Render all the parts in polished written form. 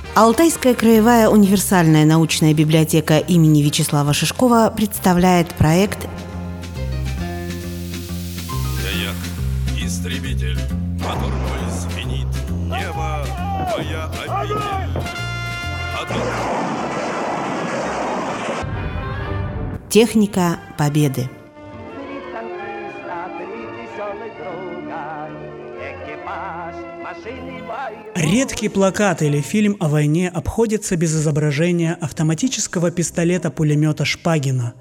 Алтайская краевая универсальная научная библиотека имени Вячеслава Шишкова представляет проект «Я истребитель, мотор мой звенит, небо моя обитель». «Техника победы». Редкий плакат или фильм о войне обходится без изображения автоматического пистолета-пулемета Шпагина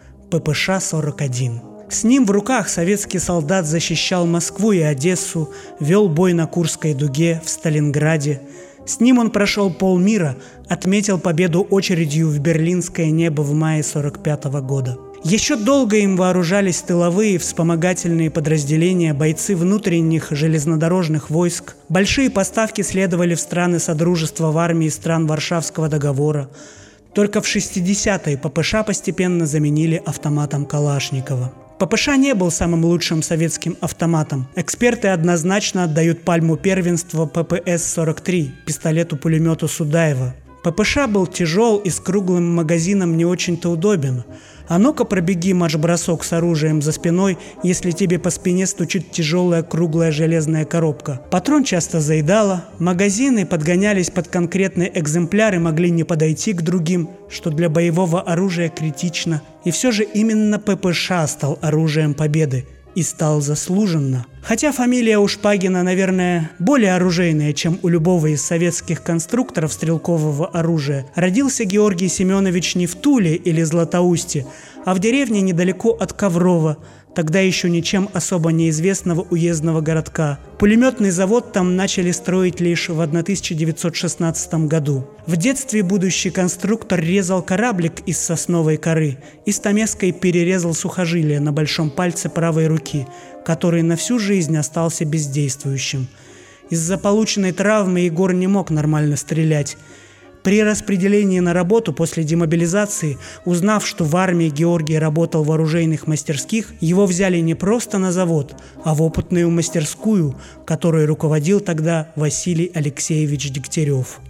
ППШ-41. С ним в руках советский солдат защищал Москву и Одессу, вел бой на Курской дуге, в Сталинграде. С ним он прошел полмира, отметил победу очередью в берлинское небо в мае 1945 года. Еще долго им вооружались тыловые вспомогательные подразделения, бойцы внутренних железнодорожных войск. Большие поставки следовали в страны Содружества в армии стран Варшавского договора. Только в 60-е ППШ постепенно заменили автоматом Калашникова. ППШ не был самым лучшим советским автоматом. Эксперты однозначно отдают пальму первенства ППС-43, пистолету-пулемету Судаева. ППШ был тяжел и с круглым магазином не очень-то удобен. А ну-ка пробеги марш-бросок с оружием за спиной, если тебе по спине стучит тяжелая круглая железная коробка. Патрон часто заедало, магазины подгонялись под конкретный экземпляр и могли не подойти к другим, что для боевого оружия критично. И все же именно ППШ стал оружием победы. И стал заслуженно. Хотя фамилия у Шпагина, наверное, более оружейная, чем у любого из советских конструкторов стрелкового оружия. Родился Георгий Семенович не в Туле или Златоусте, а в деревне недалеко от Коврова, тогда еще ничем особо неизвестного уездного городка. Пулеметный завод там начали строить лишь в 1916 году. В детстве будущий конструктор резал кораблик из сосновой коры и стамеской перерезал сухожилие на большом пальце правой руки, который на всю жизнь остался бездействующим. Из-за полученной травмы Егор не мог нормально стрелять. При распределении на работу после демобилизации, узнав, что в армии Георгий работал в оружейных мастерских, его взяли не просто на завод, а в опытную мастерскую, которой руководил тогда Василий Алексеевич Дегтярев.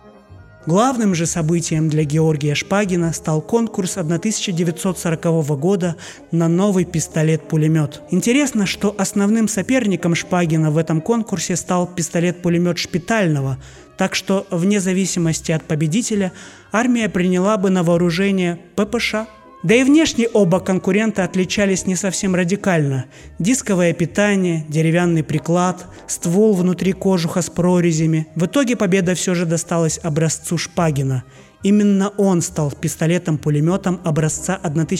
Главным же событием для Георгия Шпагина стал конкурс 1940 года на новый пистолет-пулемет. Интересно, что основным соперником Шпагина в этом конкурсе стал пистолет-пулемет Шпитального, так что вне зависимости от победителя армия приняла бы на вооружение ППШ. Да и внешне оба конкурента отличались не совсем радикально. Дисковое питание, деревянный приклад, ствол внутри кожуха с прорезями. В итоге победа все же досталась образцу Шпагина. Именно он стал пистолетом-пулеметом образца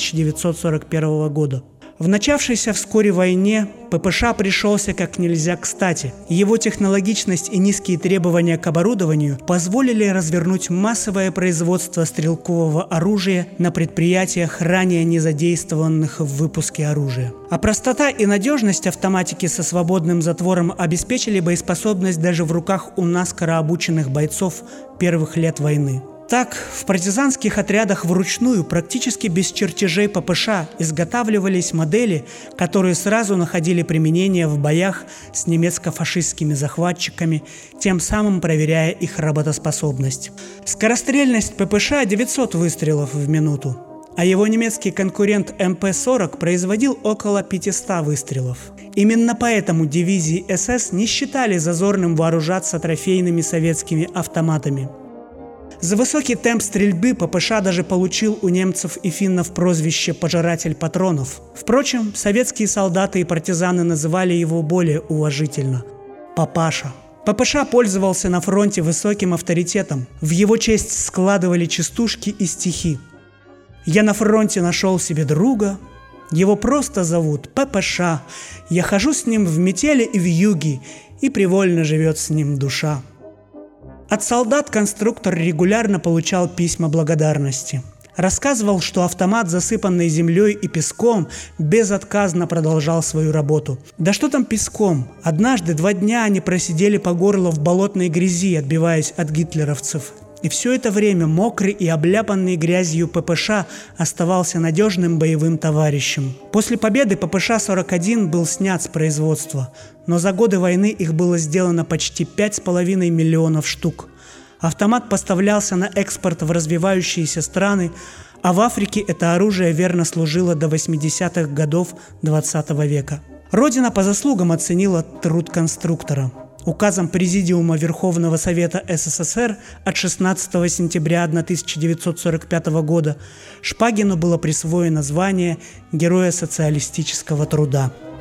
1941 года. В начавшейся вскоре войне ППШ пришелся как нельзя кстати. Его технологичность и низкие требования к оборудованию позволили развернуть массовое производство стрелкового оружия на предприятиях, ранее не задействованных в выпуске оружия. А простота и надежность автоматики со свободным затвором обеспечили боеспособность даже в руках у наскоро обученных бойцов первых лет войны. Так, в партизанских отрядах вручную, практически без чертежей ППШ, изготавливались модели, которые сразу находили применение в боях с немецко-фашистскими захватчиками, тем самым проверяя их работоспособность. Скорострельность ППШ 900 выстрелов в минуту, а его немецкий конкурент МП-40 производил около 500 выстрелов. Именно поэтому дивизии СС не считали зазорным вооружаться трофейными советскими автоматами. За высокий темп стрельбы ППШ даже получил у немцев и финнов прозвище «пожиратель патронов». Впрочем, советские солдаты и партизаны называли его более уважительно – «папаша». ППШ пользовался на фронте высоким авторитетом. В его честь складывали частушки и стихи. «Я на фронте нашел себе друга, его просто зовут ППШ. Я хожу с ним в метели и в юге, и привольно живет с ним душа». От солдат конструктор регулярно получал письма благодарности. Рассказывал, что автомат, засыпанный землей и песком, безотказно продолжал свою работу. Да что там песком? Однажды 2 дня они просидели по горло в болотной грязи, отбиваясь от гитлеровцев. И все это время мокрый и обляпанный грязью ППШ оставался надежным боевым товарищем. После победы ППШ-41 был снят с производства, но за годы войны их было сделано почти 5,5 миллионов штук. Автомат поставлялся на экспорт в развивающиеся страны, а в Африке это оружие верно служило до 80-х годов XX века. Родина по заслугам оценила труд конструктора. Указом Президиума Верховного Совета СССР от 16 сентября 1945 года Шпагину было присвоено звание Героя социалистического труда.